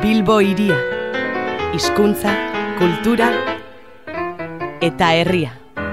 Bilbo hiria, hizkuntza, kultura eta herria.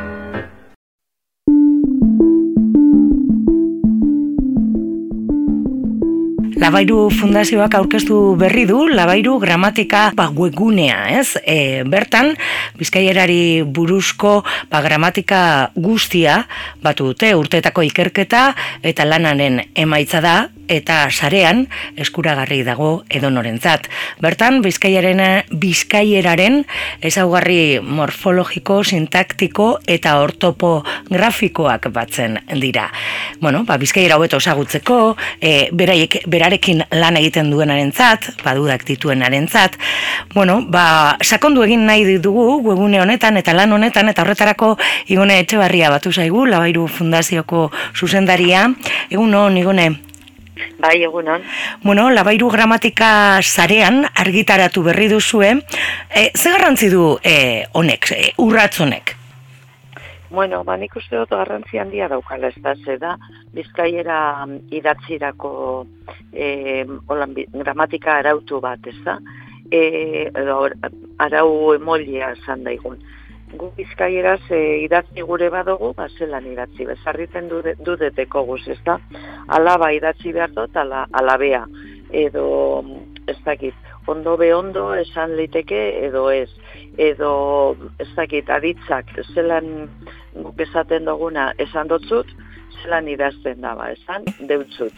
Labairu Fundazioak aurkeztu berri du Labairu gramatika webgunea, ez? Bertan, bizkaierari buruzko gramatika guztia batu dute, urteetako ikerketa eta lanaren emaitza da, eta sarean eskuragarri dago edonorentzat. Bertan, bizkaieraren ezaugarri morfologiko, sintaktiko eta ortopografikoak batzen dira. Bizkaiera hobeto ezagutzeko, berarekin lan egiten duenarentzat, badudak dituenarentzat, sakondu egin nahi dugu webgune honetan eta lan honetan, eta horretarako Igone Etxebarria batu zaigu, Labairu Fundazioko zuzendaria. Egunon, Igone? Bai, egunon. Labairu gramatika sarean argitaratu berri duzue. Ze garrantzi du honek, urratz honek? Nik uste dut garrantzi handia daukala, ez da, bizkaiera idatzirako gramatika arautu bat, ez da, edo arau emolia esan daigun. Gu bizkaieraz idatzi gure badugu, zelan idatzi, bezarriten dudeteko guz, ez da, alaba idatzi behar dut, alabea, edo, ez dakit, ondo be ondo esan liteke, edo ez, edo, ez dakit, aditzak, zelan guk esaten duguna esan dotzut, zelan idazten daba, esan deutzut.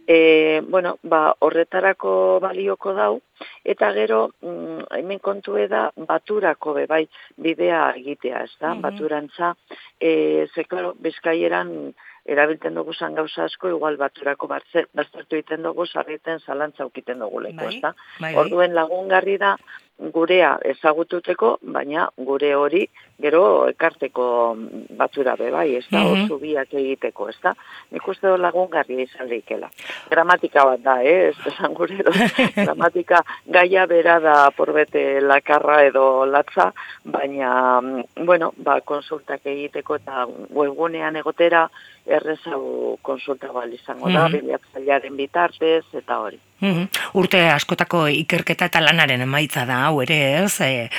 Horretarako balioko dau, eta gero, hemen kontu da, baturako bai bidea egitea, ez da, baturantza, bizkaieran erabiltzen dugu zan gauza asko, igual baturako baztertu egiten dugu, sarriten zalantza aukiten dugu leko, ez da. Orduen lagungarri da, gurea ezagututeko, baina gure hori gero ekarteko batura bai, ez da, oso biak egiteko, ez da. Nik uste do lagungarria izan leikela. Gramatika bat da, ez esan gure do. Gramatika gaia bera da porbete lakarra edo latza, baina, konsultak egiteko eta webgunean egotera errezau konsulta izango da, bilatzailearen bitartez eta hori. Urte askotako ikerketa eta lanaren emaitza da, hau ere, ez?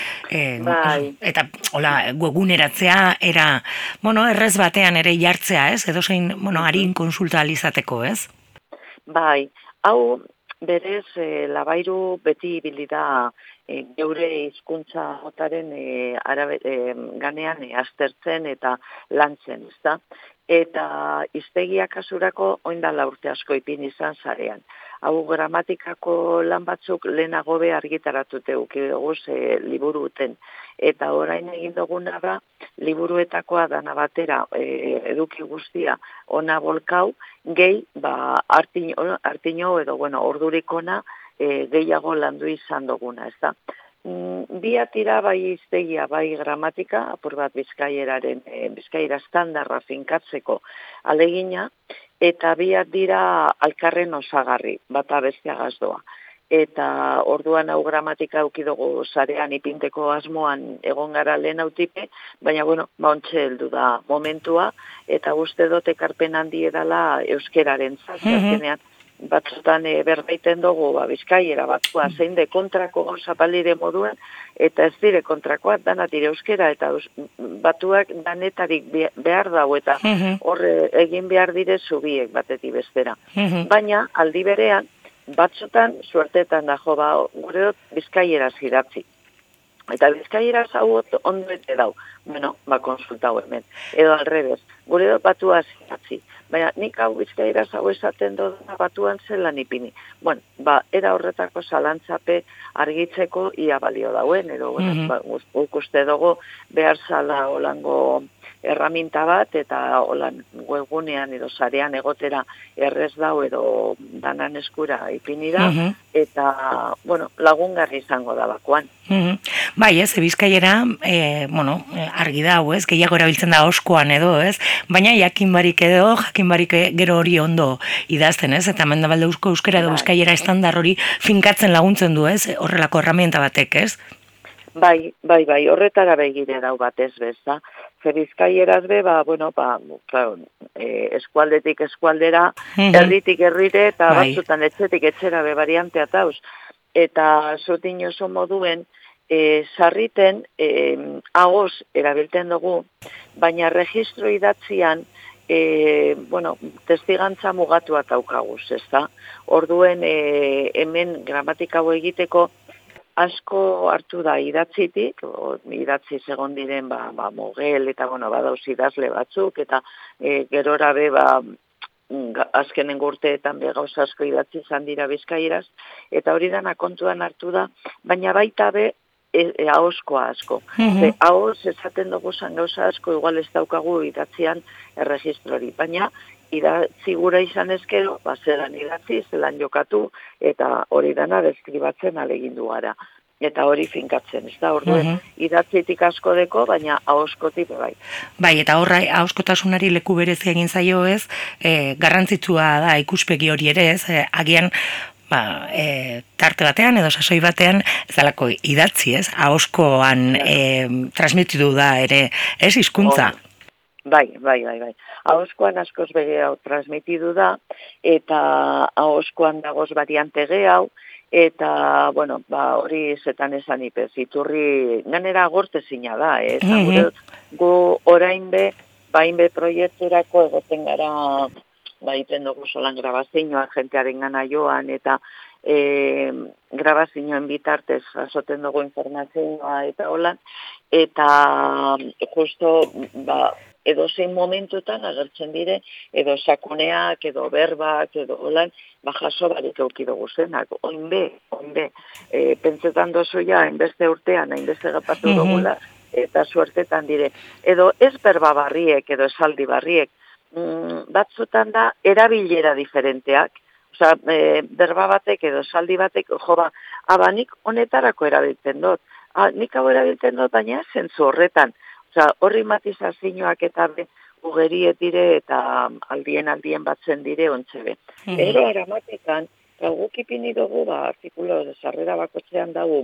Eta, webguneratzea, errez batean ere jartzea, ez? Edo zein, harin konsulta alizateko, ez? Bai, hau berez Labairu beti bilida geure hizkuntza motaren ganean aztertzen eta lantzen, ez da? Eta hiztegia kasurako oindala urte asko ipin izan zarean. Hau gramatikako lan batzuk lehenago be argitaratute ukidoguz liburu uten. Eta orain egin duguna da, liburuetakoa dana batera eduki guztia ona bolkau, gehi, artino edo, ordurikona gehiago landu izan duguna, ez da. Biatira bai hiztegia, bai gramatika, apur bat bizkaiera standarra finkatzeko alegina, eta biat dira alkarren osagarri, bata bestia gazdoa. Eta orduan hau gramatika aukidugu zarean ipinteko asmoan egon gara lehen autipe, baina, ontxe heldu da momentua, eta uste dut ekarpen handi edala euskeraren zazkenean. Batzutan berbaiten dugu bizkaiera batzua zein de kontrako gauza balire moduan, eta ez dire kontrakoak danat dire euskera, eta batuak danetarik behar dau, eta horre egin behar dire zubiek batetik bestera. Baina, aldi berean, batzutan, suertetan da gure dut bizkaiera zidatzi. Eta bizkaiera hau ondo ete dau, konsultau hemen, edo alrebez, gure dut batua zidatzi. Baina nik hau bizkaira hau esaten dut batuan zelan ipini. Era horretako zalantzape argitzeko ia balio dauen, edo uste dugu behar zala holango erraminta bat, eta holan webgunean edo sarean egotera errez dau edo danan eskura ipini da, eta, lagungarri izango da bakoan. Bai, ez, bizkaiera, argi dau, ez, gehiago erabiltzen da oskoan edo, ez, baina jakin barik gero hori ondo idazten, ez, eta mendabalde euskera edo bizkaiera estandar hori finkatzen laguntzen du, ez, horrelako herramienta batek, ez? Bai, horretara begire dau batez beza. Bizkaieraz be, eskualdetik eskualdera, herritik herrire, eta batzutan etxetik etxera be variantea tauz. eta zutin oso moduen, sarriten agoz erabiltzen dugu, baina registro idatzian, testigantza mugatua daukaguz, ezta? Orduen hemen gramatika hau egiteko asko hartu da idatzitik, idatzi egon diren mogel eta badauz idazle batzuk, eta gerora be azkenen urteetan gauza asko idatzi izan dira bizkaieraz, eta hori dana kontuan hartu da, baina baita be ahozkoa asko. Ahoz esaten dugu zan gauza asko, igual ez daukagu idatzian erregistrori, baina idatzi gura izan ezkero, zelan idatzi, zelan jokatu, eta hori dana deskribatzen alegindu gara. Eta hori finkatzen, ez da, orduen idatzitik asko deko, baina ahozkotik bai. Bai, eta horra ahozkotasunari leku berezia egin zaio ez, garrantzitsua da ikuspegi hori ere ez, agian tarte batean edo sasoi batean ez dalako idatzi ez, ahozkoan transmititu da ere, ez hizkuntza. Bai. Ahozkoan askoz hau transmititu da, eta ahozkoan dagoz variante hau, eta, hori zetan esan ipez, iturri, ganera gortezina da, gu orain be, bainbe proiekturako egoten gara, iten dugu solan grabazioa, jentearen gana joan, eta grabazioen bitartez azoten dugu informazioa, eta holan, eta justo, edo zein momentutan agertzen dire, edo sakoneak, edo berbak, edo holan, jaso barik eukidugu zenak, oinbe, pentsetan dozuia, hainbeste urtean, hainbeste gapatu dugula, eta suertetan dire, edo ez berba barriek, edo esaldi barriek, batzutan da, erabilera diferenteak, berba batek, edo esaldi batek, abanik honetarako erabiltzen dut, nik hau erabiltzen dut, baina zentzu horretan, horri matizazioak eta ugeriet dire eta aldien batzen dire ontzebe. Ero aramatikan, gukipini dugu, artikulo sarrera bakotzean dugu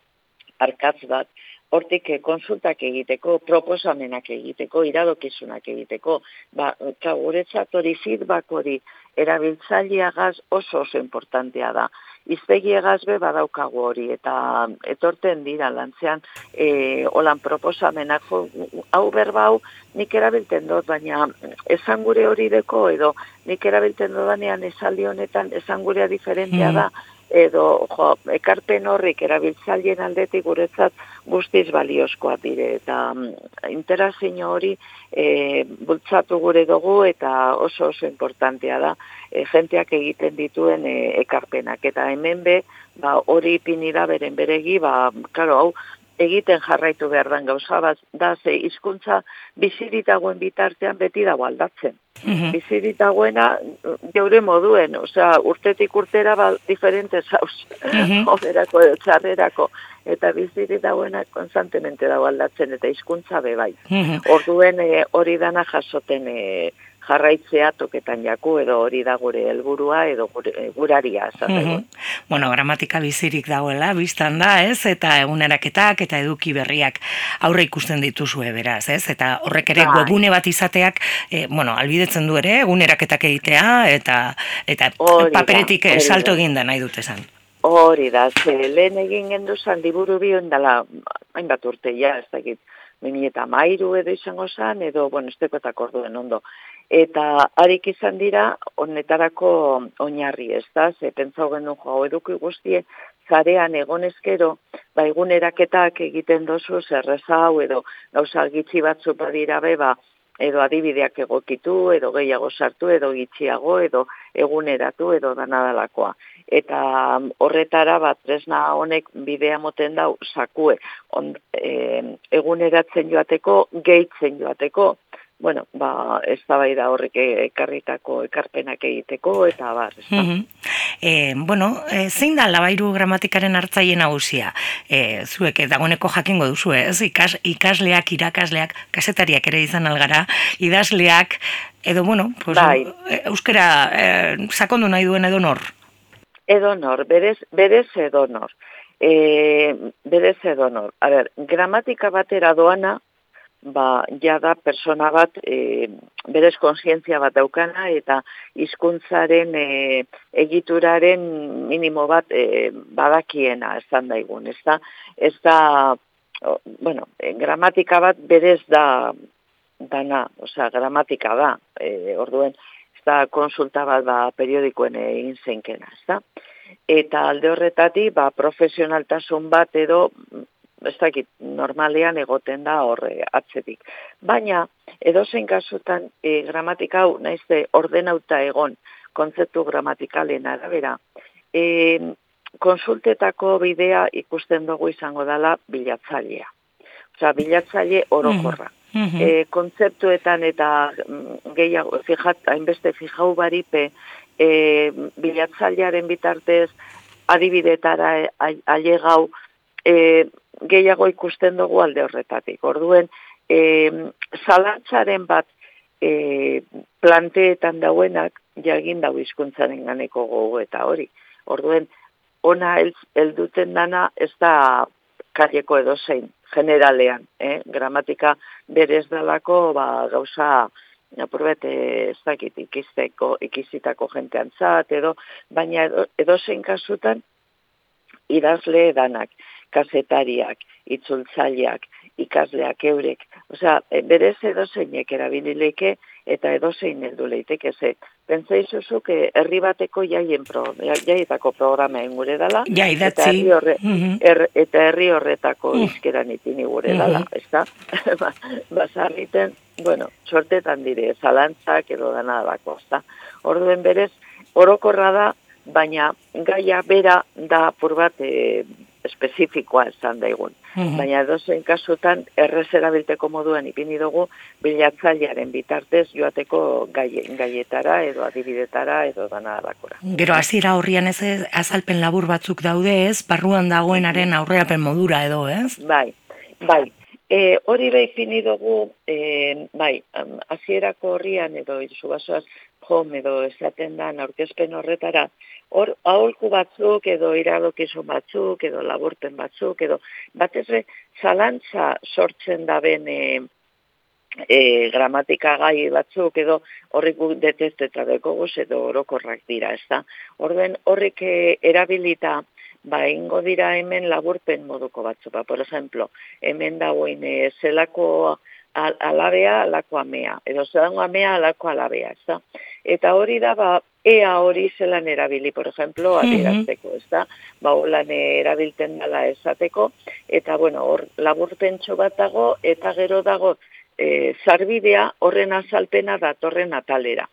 arkatz bat, hortik konsultak egiteko, proposamenak egiteko, iradokizunak egiteko, guretzat hori feedback hori erabiltzaileagaz oso importantea da. Iztegiegaz be badaukagu hori, eta etorten dira lantzean holan proposamenak, hau berbau nik erabiltzen dut, baina esan gure hori deko, edo nik erabiltzen dudanean esaldi honetan esan gurea diferentea da, edo ekarpen horrik erabiltzaileen aldetik guretzat guztiz baliozkoa dire, eta interazio hori bultzatu gure dugu, eta oso importantea da jenteak egiten dituen ekarpenak, eta hemen be, hori ipini da beren beregi, hau egiten jarraitu behar den gauza bat, da ze hizkuntza biziritagoen bitartean beti dago aldatzen. Biziritagoena geure moduen, urtetik urtera diferente zauz, oberako edo txarrerako, eta biziritagoena konstantemente dago aldatzen, eta hizkuntza be bai. Orduen hori dana jasoten jarraitzea toketan jaku, edo hori da gure helburua edo guraria. Gramatika bizirik dagoela, biztan da, ez? Eta eguneraketak eta eduki berriak aurre ikusten dituzue beraz, ez? Eta horrek ere webune bat izateak, albidetzen du ere, eguneraketak egitea, eta paperetik salto egin da nahi dut esan. Hori da, lehen egin genduzan liburu bion dela, hainbat urte, ez dakit, 2013 edo izango zan, edo, estekotak orduen ondo. Eta harik izan dira, honetarako oinarri, ez da, pentsau genuen eduki guztie, zarean egonezkero, eguneraketak egiten dozu, zerrezau, edo gauza gitxi batzu badira beba, edo adibideak egokitu, edo gehiago sartu, edo gitxiago, edo eguneratu, edo danadalakoa. Eta horretara tresna honek bidea moten dau sakue, eguneratzen joateko, gehitzen joateko, ez da bai da horrek ekarritako ekarpenak egiteko, eta ez da. Zein da Labairu gramatikaren hartzaile nagusia? Zuek dagoeneko jakingo duzu, ez? Ikasleak, irakasleak, kazetariak ere izan algara, idazleak, edo, euskara sakondu nahi duen edo nor? Edo nor, berez edo nor. A ber, gramatika batera doana, jada persona bat berez kontzientzia bat daukana eta hizkuntzaren egituraren minimo bat badakiena esan daigun, ezta? Ez da, bueno, gramatika bat berez dana, osea, gramatika da, orduen, ez da konsulta bat periodikoen egin zeinkena, ezta? Eta alde horretatik, profesionaltasun bat edo, ez dakit, normalean egoten da horre atzetik. Baina, edozein kasutan, gramatika hau, naizte ordenauta egon, kontzeptu gramatikalen arabera, konsultetako bidea ikusten dugu izango dela bilatzailea. Osea, bilatzaile orokorra. Kontzeptuetan eta gehiago, hainbeste fijau baripe, bilatzailearen bitartez, adibidetara ailegau, gehiago ikusten dugu alde horretatik. Orduen, zalantzaren bat planteetan dauenak, jagin dau hizkuntzaren ganeko gogo eta hori. Orduen, ona helduten dana ez da karieko edozein, generalean. Gramatika berez dalako gauza apurbet ez dakit ikizitako jenteantzat edo, baina edozein kasutan idazle danak, kazetariak, itzultzaileak, ikasleak eurek. Osea, berez edozeinek erabilileke eta edozein heldu leiteke ze. Pentsa izuzuk herri bateko jaietako programa ingure dela. Ja, idatzi. Eta herri horretako izkeran ipini gure dela, ez da? Bazarriten, bueno, sortetan dire, zalantzak edo dana bako, ez da? Orduen berez, orokorra da, baina gaia bera da apur bat espezifikoa esan daigun. Baina edozein kasutan errez erabilteko moduan ipini dugu bilatzailearen bitartez joateko gaietara edo adibidetara edo dana dakora. Gero hasiera horrian ez azalpen labur batzuk daude ez, barruan dagoenaren aurrerapen modura edo ez? Bai. Hori ipini dugu, hasierako horrian edo izubasoaz home edo esaten da aurkezpen horretara, hor aholku batzuk edo iradokizun batzuk edo laburpen batzuk edo batez zalantza sortzen daben gramatika gai batzuk edo horrik detesteta dekoguz edo orokorrak dira, ez da? Orduen horrik erabilita ingo dira hemen laburpen moduko batzuk. Por ejemplo, hemen dagoen zelako alabea, alako amea, edo zelango amea, alako alabea, ez da? Eta hori da, ea hori zelan erabili, por ejemplo, adierazteko, ez da? Holan erabilten dela esateko, eta, bueno, hor laburpentxo bat dago, eta gero dago, zarbidea horren azalpena datorren atalera.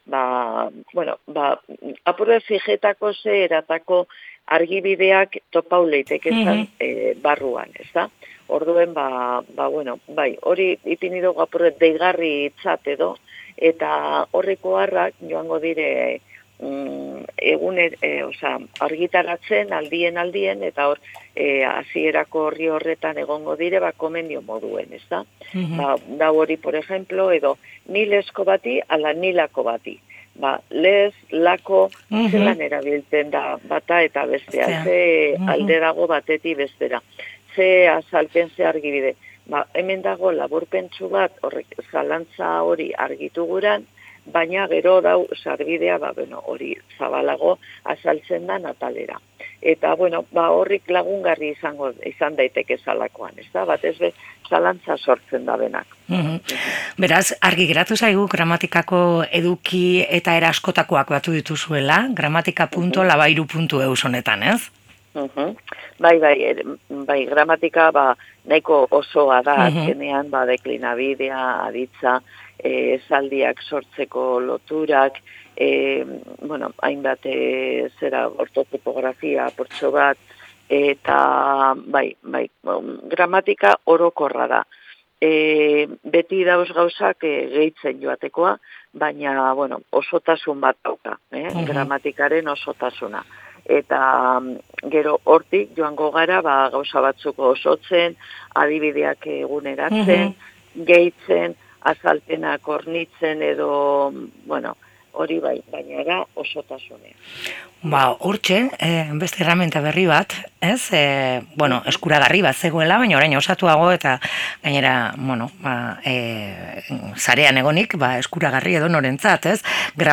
Apurre fijetako ze eratako argibideak topau leitekezan barruan, ez da? Orduen, hori ipini dugu apurre deigarri itzat edo, eta horreko harrak joango dire argitaratzen aldien, eta hor hasierako horri horretan egongo dire komendio moduen, ez da? Da hori, por ejemplo, edo nilesko bati ala nilako bati. Lez, lako, zelan erabiltzen da bata eta bestea, ze alde dago batetik bestera, ze azalpen ze argibide. Hemen dago laburpentsu bat, zalantza hori argitu guran, baina gero dau sarbidea, hori zabalago azaltzen da natalera. Eta, horrik lagungarri izan daiteke zalakoan, ez da? Batez zalantza sortzen da benak. Beraz, argi geratu zaigu gramatikako eduki eta eraskotakoak batu dituzuela, gramatika.labairu.eu honetan, ez? Bai, gramatika nahiko osoa da, azkenean, deklinabidea, aditza, esaldiak sortzeko loturak, hainbat ortotipografia, portxo bat, eta gramatika orokorra da. Beti dauz gauzak gehitzen joatekoa, baina, osotasun bat dauka, gramatikaren osotasuna. Eta gero hortik joango gara gauza batzuko osotzen, adibideak eguneratzen, gehitzen, azalpenak hornitzen edo, hori bai, baina da osotasunean. Hortxe, beste herramienta berri bat, ez? Eskuragarri bat zegoela, baina orain osatuago eta gainera, zarean egonik, eskuragarri edo norentzat, ez?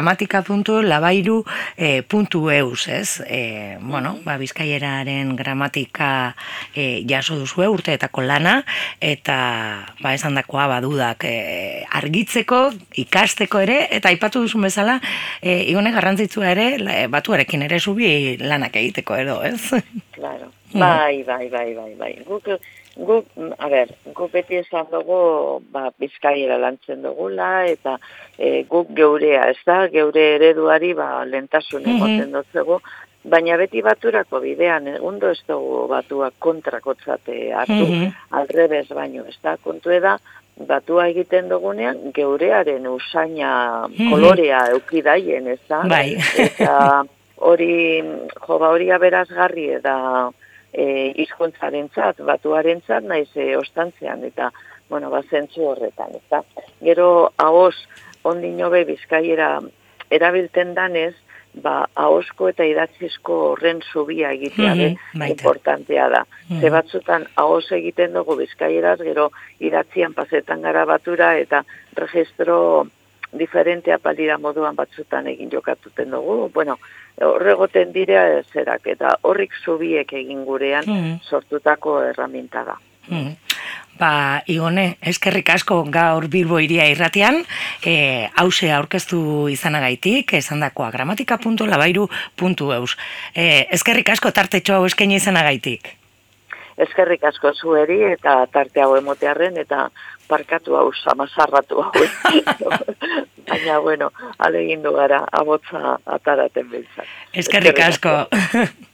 gramatika.labairu.eus, ez? Bizkaieraren gramatika jaso duzue urteetako lana, eta esan dakoa badudak argitzeko, ikasteko ere, eta aipatu duzun bezala, Igone garrantzitsua ere, batuarekin ere zubi lanak egiteko edo, ez? Claro, bai. Guk beti esan dugu, Bizkaiera lantzen dugula, eta guk geurea, ez da, geure ereduari lehentasun emoten dutzegu, baina beti baturako bidean, ondo ez dugu batuak kontrakotzate hartu, alrebez baino, ez da, kontu eda, batua egiten dugunean, geurearen usaina kolorea eukidaien, ez da? Bai. Eta hori aberazgarri eta hizkuntzarentzat, batuarentzat, naiz ostantzean, eta, zentzu horretan, ez da? Gero, ahoz, ondino be Bizkaiera erabilten danez, ahozko eta idatzizko horren zubia egitea importantea da. Ze batzutan ahoz egiten dugu Bizkaieraz, gero idatzian pasetan gara batura eta registro diferentea palira moduan batzutan egin jokatuten dugu. Horregoten dira zerak eta horrik zubiek egin gurean sortutako herramienta da. Igone, eskerrik asko gaur Bilbo Hiria irratian, hause aurkeztu izanagaitik, esandakoa gramatika.labairu.eus. Eskerrik asko tartetxo hau eskaini izanagaitik. Eskerrik asko zueri eta tarte hau emotearren eta parkatu hau samazarratu hau. Baina, alegindu gara, abotza ataraten beltzak. Eskerrik asko.